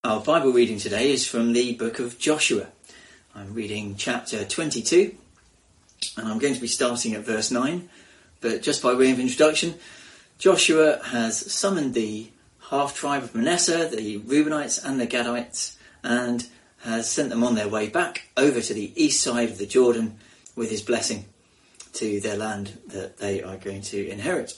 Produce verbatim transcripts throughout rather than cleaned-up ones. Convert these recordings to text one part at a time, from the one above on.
Our Bible reading today is from the book of Joshua. I'm reading chapter twenty-two, and I'm going to be starting at verse nine. But just by way of introduction, Joshua has summoned the half-tribe of Manasseh, the Reubenites and the Gadites, and has sent them on their way back over to the east side of the Jordan with his blessing to their land that they are going to inherit.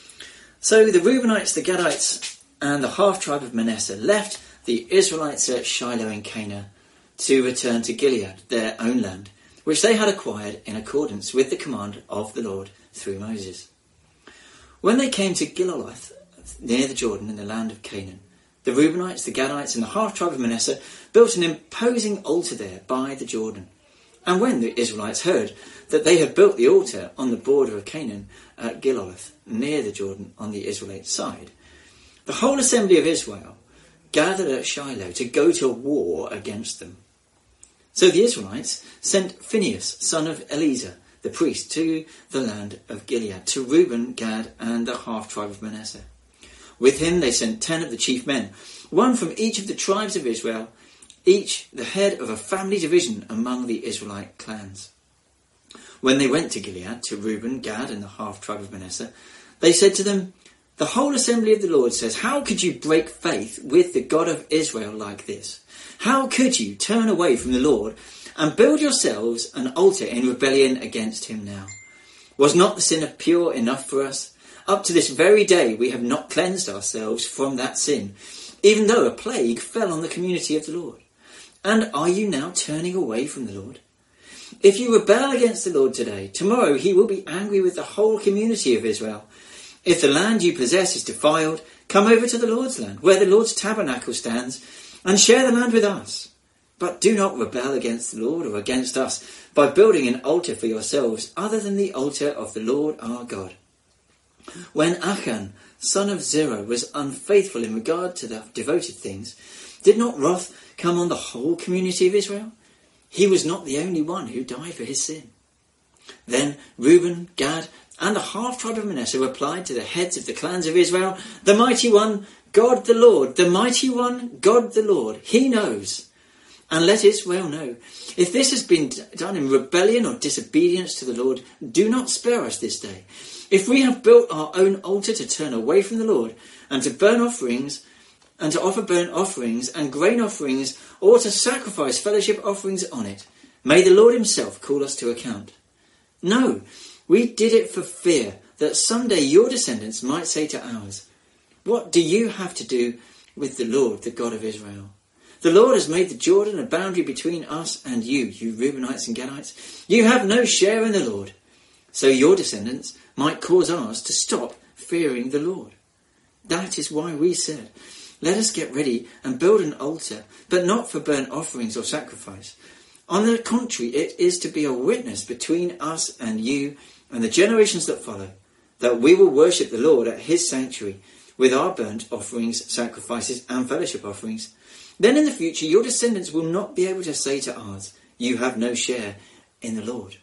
So the Reubenites, the Gadites, and the half-tribe of Manasseh left the Israelites at Shiloh in Canaan to return to Gilead, their own land, which they had acquired in accordance with the command of the Lord through Moses. When they came to Gilaloth, near the Jordan in the land of Canaan, the Reubenites, the Gadites, and the half-tribe of Manasseh built an imposing altar there by the Jordan. And when the Israelites heard that they had built the altar on the border of Canaan at Gilaloth, near the Jordan on the Israelite side, the whole assembly of Israel gathered at Shiloh to go to war against them. So the Israelites sent Phinehas, son of Eleazar, the priest, to the land of Gilead, to Reuben, Gad, and the half-tribe of Manasseh. With him they sent ten of the chief men, one from each of the tribes of Israel, each the head of a family division among the Israelite clans. When they went to Gilead, to Reuben, Gad, and the half-tribe of Manasseh, they said to them, "The whole assembly of the Lord says, how could you break faith with the God of Israel like this? How could you turn away from the Lord and build yourselves an altar in rebellion against him now? Was not the sin pure enough for us? Up to this very day we have not cleansed ourselves from that sin, even though a plague fell on the community of the Lord. And are you now turning away from the Lord? If you rebel against the Lord today, tomorrow he will be angry with the whole community of Israel. If the land you possess is defiled, come over to the Lord's land, where the Lord's tabernacle stands, and share the land with us. But do not rebel against the Lord or against us by building an altar for yourselves other than the altar of the Lord our God." When Achan, son of Zerah, was unfaithful in regard to the devoted things, did not wrath come on the whole community of Israel? He was not the only one who died for his sin. Then Reuben, Gad, and the half-tribe of Manasseh replied to the heads of the clans of Israel, "The mighty one, God the Lord, the mighty one, God the Lord, he knows. And let Israel know, if this has been done in rebellion or disobedience to the Lord, do not spare us this day. If we have built our own altar to turn away from the Lord, and to burn offerings, and to offer burnt offerings and grain offerings, or to sacrifice fellowship offerings on it, may the Lord himself call us to account. No, we did it for fear that someday your descendants might say to ours, 'What do you have to do with the Lord, the God of Israel? The Lord has made the Jordan a boundary between us and you, you Reubenites and Gadites. You have no share in the Lord.' So your descendants might cause ours to stop fearing the Lord. That is why we said, 'Let us get ready and build an altar, but not for burnt offerings or sacrifice. On the contrary, it is to be a witness between us and you and the generations that follow, that we will worship the Lord at his sanctuary with our burnt offerings, sacrifices and fellowship offerings. Then in the future your descendants will not be able to say to ours, 'You have no share in the Lord.'"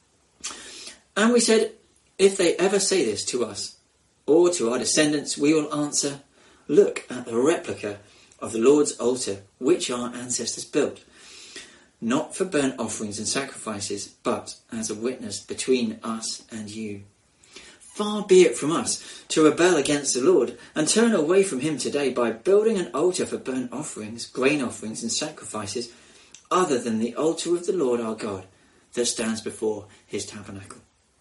And we said, "If they ever say this to us or to our descendants, we will answer, 'Look at the replica of the Lord's altar which our ancestors built, not for burnt offerings and sacrifices, but as a witness between us and you.' Far be it from us to rebel against the Lord and turn away from him today by building an altar for burnt offerings, grain offerings and sacrifices other than the altar of the Lord our God that stands before his tabernacle."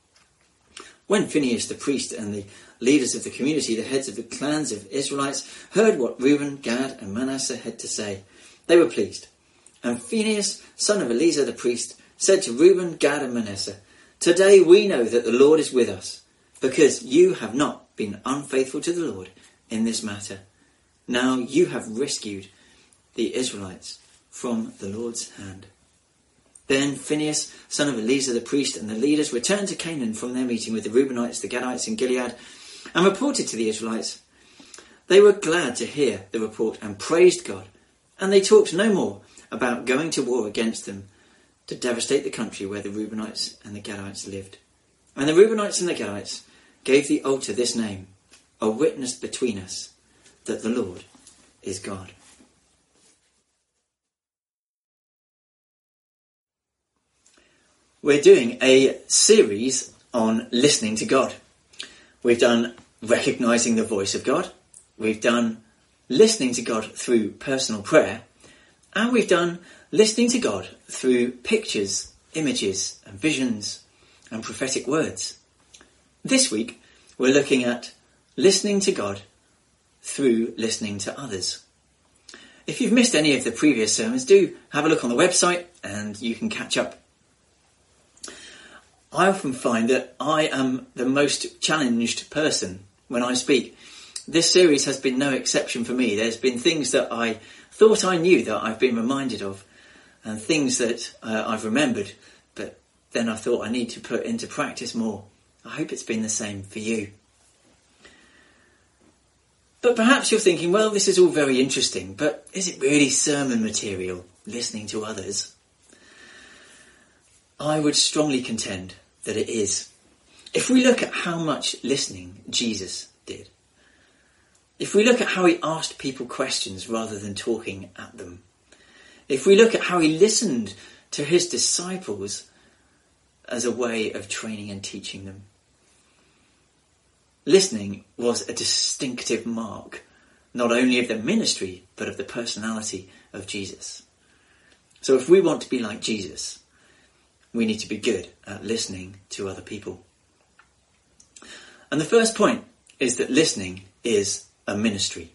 When Phinehas the priest and the leaders of the community, the heads of the clans of Israelites, heard what Reuben, Gad and Manasseh had to say, they were pleased. And Phinehas, son of Eleazar the priest, said to Reuben, Gad and Manasseh, "Today we know that the Lord is with us, because you have not been unfaithful to the Lord in this matter. Now you have rescued the Israelites from the Lord's hand." Then Phinehas, son of Eleazar the priest, and the leaders returned to Canaan from their meeting with the Reubenites, the Gadites in Gilead, and reported to the Israelites. They were glad to hear the report and praised God, and they talked no more about going to war against them to devastate the country where the Reubenites and the Gadites lived. And the Reubenites and the Gadites gave the altar this name, "A witness between us, that the Lord is God." We're doing a series on listening to God. We've done recognising the voice of God. We've done listening to God through personal prayer. And we've done listening to God through pictures, images and visions and prophetic words. This week we're looking at listening to God through listening to others. If you've missed any of the previous sermons, do have a look on the website and you can catch up. I often find that I am the most challenged person when I speak. This series has been no exception for me. There's been things that I thought I knew that I've been reminded of, and things that uh, I've remembered, but then I thought I need to put into practice more. I hope it's been the same for you. But perhaps you're thinking, well, this is all very interesting, but is it really sermon material, listening to others? I would strongly contend that it is. If we look at how much listening Jesus did, if we look at how he asked people questions rather than talking at them, if we look at how he listened to his disciples as a way of training and teaching them, listening was a distinctive mark, not only of the ministry, but of the personality of Jesus. So if we want to be like Jesus, we need to be good at listening to other people. And the first point is that listening is a ministry.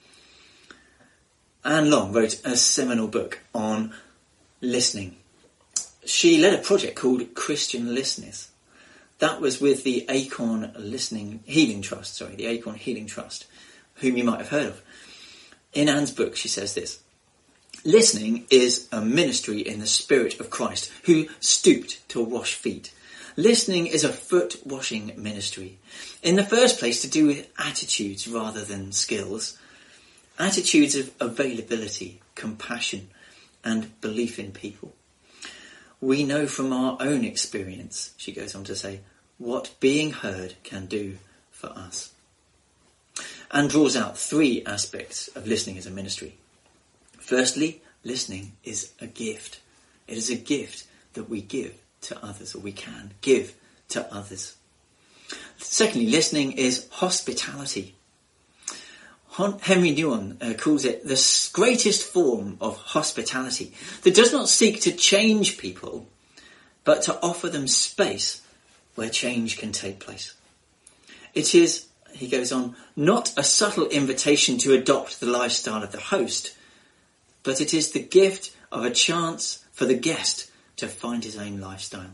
Anne Long wrote a seminal book on listening. She led a project called Christian Listeners. That was with the Acorn Listening Healing Trust, sorry, the Acorn Healing Trust, whom you might have heard of. In Anne's book, she says this: listening is a ministry in the Spirit of Christ, who stooped to wash feet. Listening is a foot-washing ministry. In the first place, to do with attitudes rather than skills. Attitudes of availability, compassion, and belief in people. We know from our own experience, she goes on to say, what being heard can do for us. And draws out three aspects of listening as a ministry. Firstly, listening is a gift. It is a gift that we give to others, or we can give to others. Secondly, listening is hospitality. Henry Nouwen uh, calls it the greatest form of hospitality that does not seek to change people, but to offer them space where change can take place. It is, he goes on, not a subtle invitation to adopt the lifestyle of the host, but it is the gift of a chance for the guest to find his own lifestyle.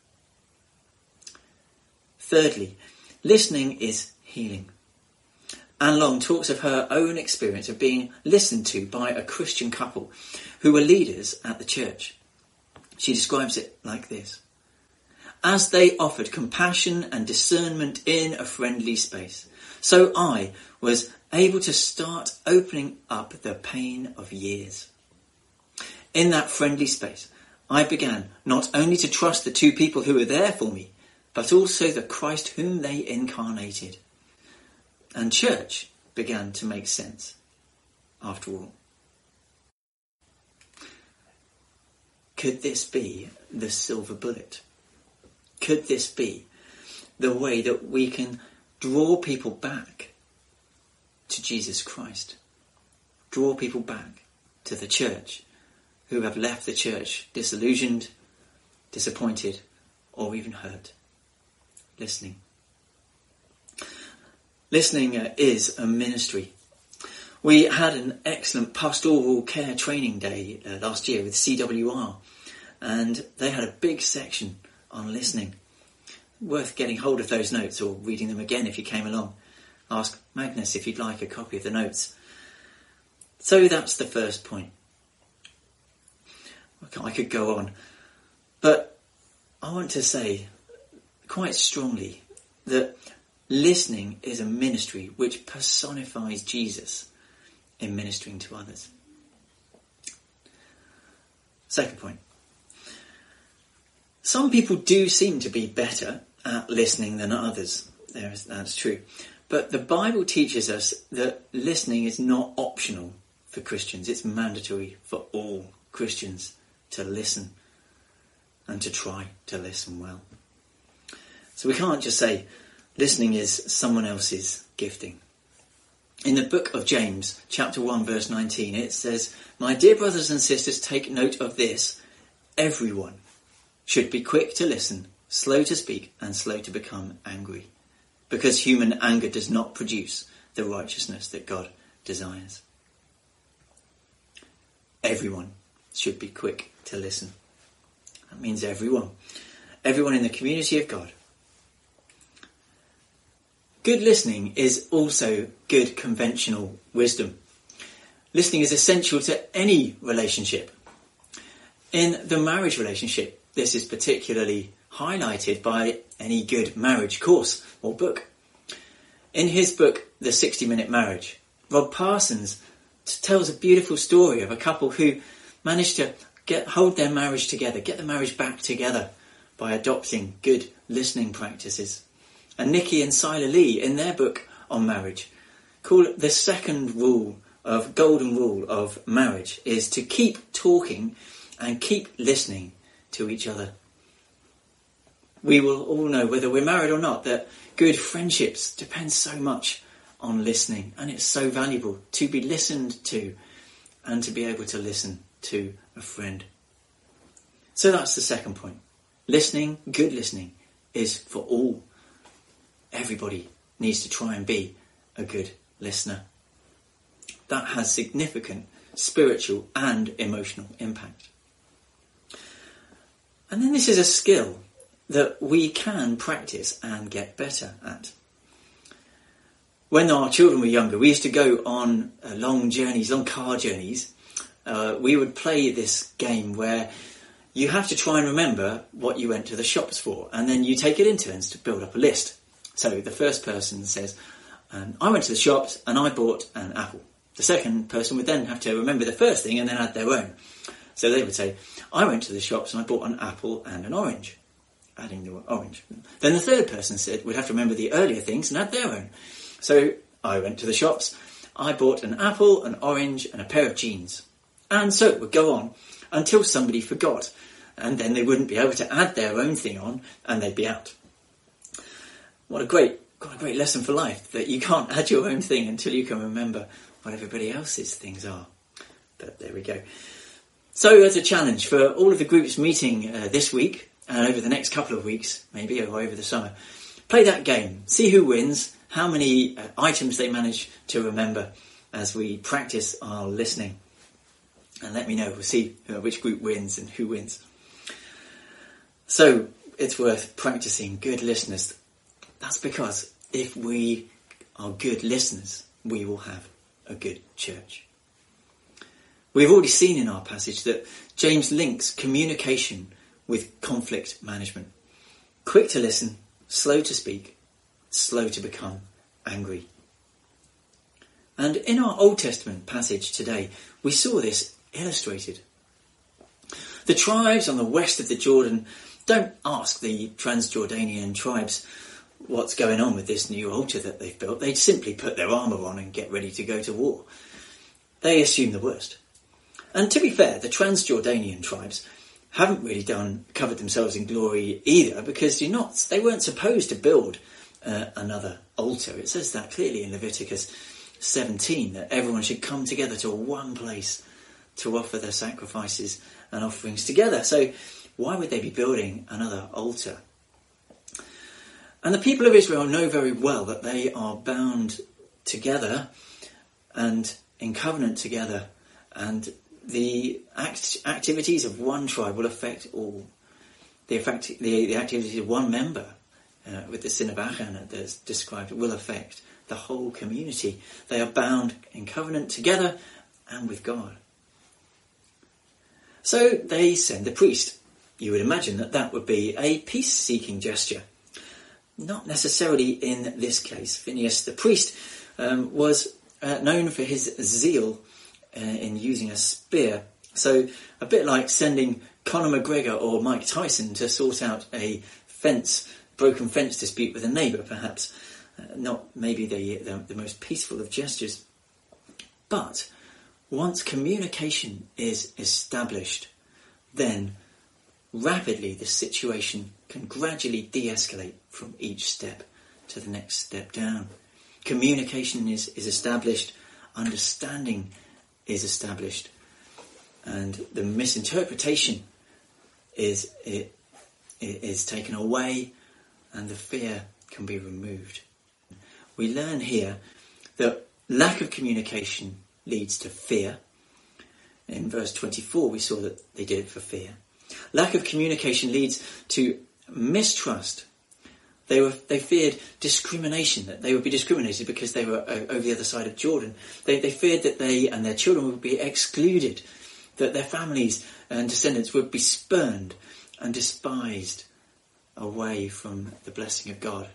Thirdly, listening is healing. Anne Long talks of her own experience of being listened to by a Christian couple who were leaders at the church. She describes it like this: as they offered compassion and discernment in a friendly space, so I was able to start opening up the pain of years. In that friendly space, I began not only to trust the two people who were there for me, but also the Christ whom they incarnated. And church began to make sense, after all. Could this be the silver bullet? Could this be the way that we can draw people back to Jesus Christ? Draw people back to the church who have left the church disillusioned, disappointed, or even hurt. Listening. Listening uh, is a ministry. We had an excellent pastoral care training day uh, last year with C W R, and they had a big section on listening. Worth getting hold of those notes or reading them again if you came along. Ask Magnus if you'd like a copy of the notes. So that's the first point. I could go on, but I want to say quite strongly that listening is a ministry which personifies Jesus in ministering to others. Second point. Some people do seem to be better at listening than others. There is, that's true. But the Bible teaches us that listening is not optional for Christians. It's mandatory for all Christians to listen. and to try to listen well. So we can't just say listening is someone else's gifting. In the book of James, chapter one, verse nineteen, it says, "My dear brothers and sisters, take note of this. Everyone should be quick to listen, slow to speak, and slow to become angry, because human anger does not produce the righteousness that God desires." Everyone should be quick to listen. That means everyone. Everyone in the community of God. Good listening is also good conventional wisdom. Listening is essential to any relationship. In the marriage relationship, this is particularly highlighted by any good marriage course or book. In his book, The sixty minute Marriage, Rob Parsons tells a beautiful story of a couple who managed to get hold their marriage together, get the marriage back together by adopting good listening practices. And Nikki and Silah Lee, in their book on marriage, call it the second rule of golden rule of marriage is to keep talking and keep listening to each other. We will all know, whether we're married or not, that good friendships depend so much on listening, and it's so valuable to be listened to and to be able to listen to a friend. So that's the second point. Listening, good listening, is for all. Everybody needs to try and be a good listener. That has significant spiritual and emotional impact. And then this is a skill that we can practice and get better at. When our children were younger, we used to go on uh, long journeys, long car journeys. Uh, we would play this game where you have to try and remember what you went to the shops for, and then you take it in turns to build up a list. So the first person says, um, I went to the shops and I bought an apple. The second person would then have to remember the first thing and then add their own. So they would say, I went to the shops and I bought an apple and an orange, adding the orange. Then the third person said would have to remember the earlier things and add their own. So I went to the shops, I bought an apple, an orange and a pair of jeans. And so it would go on until somebody forgot, and then they wouldn't be able to add their own thing on and they'd be out. What a great, what a great lesson for life, that you can't add your own thing until you can remember what everybody else's things are. But there we go. So as a challenge for all of the groups meeting uh, this week and over the next couple of weeks, maybe, or over the summer, play that game. See who wins, how many uh, items they manage to remember as we practice our listening. And let me know, we'll see uh, which group wins and who wins. So it's worth practicing good listeners. That's because if we are good listeners, we will have a good church. We've already seen in our passage that James links communication with conflict management. Quick to listen, slow to speak, slow to become angry. And in our Old Testament passage today, we saw this illustrated. The tribes on the west of the Jordan don't ask the Transjordanian tribes what's going on with this new altar that they've built. They'd simply put their armour on and get ready to go to war. They assume the worst. And to be fair, the Transjordanian tribes haven't really done covered themselves in glory either, because you're not, they weren't supposed to build uh, another altar. It says that clearly in Leviticus seventeen, that everyone should come together to one place to offer their sacrifices and offerings together. So why would they be building another altar? And the people of Israel know very well that they are bound together and in covenant together, and the act- activities of one tribe will affect all. The, effect, the, the activities of one member, uh, with the sin of Achan that's described, will affect the whole community. They are bound in covenant together and with God. So they send a priest. You would imagine that that would be a peace-seeking gesture. Not necessarily in this case. Phinehas the priest um, was uh, known for his zeal uh, in using a spear. So a bit like sending Conor McGregor or Mike Tyson to sort out a fence, broken fence dispute with a neighbour, perhaps. Uh, not maybe the, the, the most peaceful of gestures. But once communication is established, then rapidly the situation can gradually de-escalate from each step to the next step down. Communication is, is established, understanding is established, and the misinterpretation is it, it is taken away, and the fear can be removed. We learn here that lack of communication leads to fear. In verse twenty-four we saw that they did it for fear. Lack of communication leads to mistrust. They were they feared discrimination, that they would be discriminated because they were uh, over the other side of Jordan. They, they feared that they and their children would be excluded, that their families and descendants would be spurned and despised away from the blessing of God.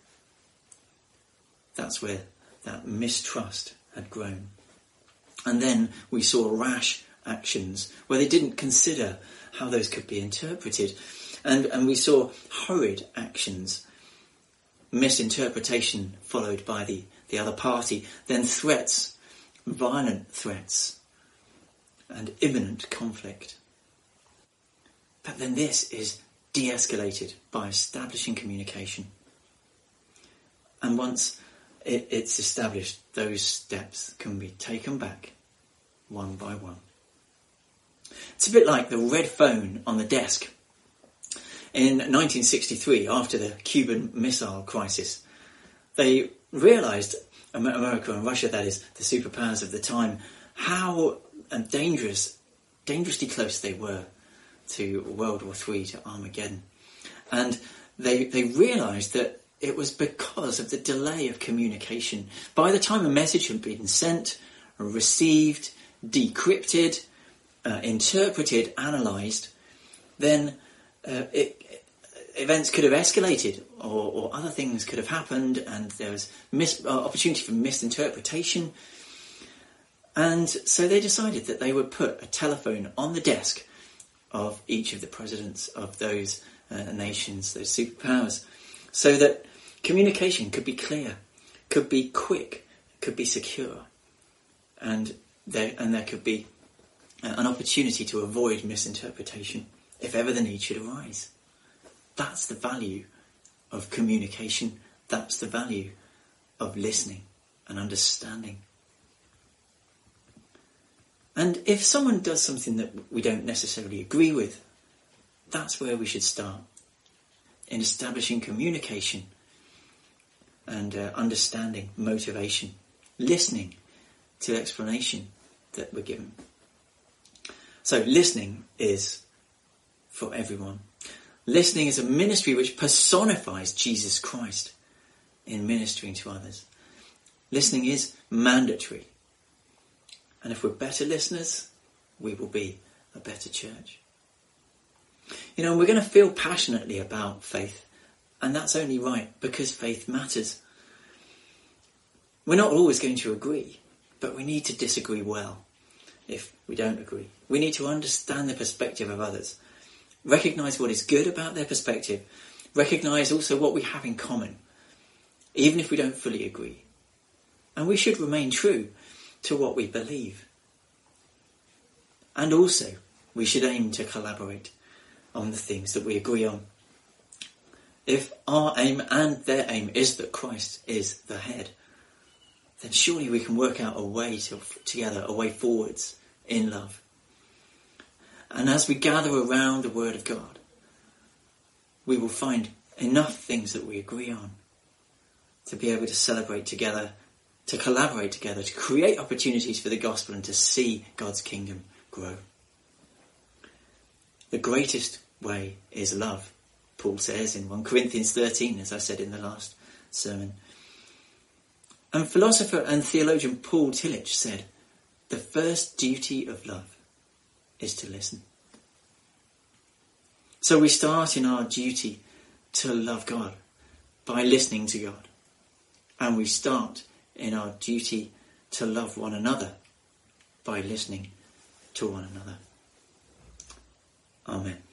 That's where that mistrust had grown. And then we saw rash actions where they didn't consider how those could be interpreted. And, and we saw hurried actions, misinterpretation followed by the, the other party, then threats, violent threats, and imminent conflict. But then this is de-escalated by establishing communication. And once it, it's established, those steps can be taken back one by one. It's a bit like the red phone on the desk. In nineteen sixty-three, after the Cuban Missile Crisis, they realised, America and Russia, that is, the superpowers of the time, how dangerous, dangerously close they were to World War Three, to Armageddon. And they they realised that it was because of the delay of communication. By the time a message had been sent, received, decrypted, uh, interpreted, analysed, then uh, it, events could have escalated, or, or other things could have happened, and there was mis- uh, opportunity for misinterpretation. And so they decided that they would put a telephone on the desk of each of the presidents of those uh, nations, those superpowers, so that communication could be clear, could be quick, could be secure, and there and there could be uh, an opportunity to avoid misinterpretation if ever the need should arise. That's the value of communication. That's the value of listening and understanding. And if someone does something that we don't necessarily agree with, that's where we should start, in establishing communication and uh, understanding, motivation, listening to the explanation that we're given. So listening is for everyone. Listening is a ministry which personifies Jesus Christ in ministering to others. Listening is mandatory. And if we're better listeners, we will be a better church. You know, we're going to feel passionately about faith, and that's only right, because faith matters. We're not always going to agree, but we need to disagree well if we don't agree. We need to understand the perspective of others, recognise what is good about their perspective, recognise also what we have in common, even if we don't fully agree. And we should remain true to what we believe. And also, we should aim to collaborate on the things that we agree on. If our aim and their aim is that Christ is the head, then surely we can work out a way to, together, a way forwards in love. And as we gather around the Word of God, we will find enough things that we agree on to be able to celebrate together, to collaborate together, to create opportunities for the gospel and to see God's kingdom grow. The greatest way is love, Paul says in First Corinthians thirteen, as I said in the last sermon. And philosopher and theologian Paul Tillich said, the first duty of love is to listen. So we start in our duty to love God by listening to God. And we start in our duty to love one another by listening to one another. Amen.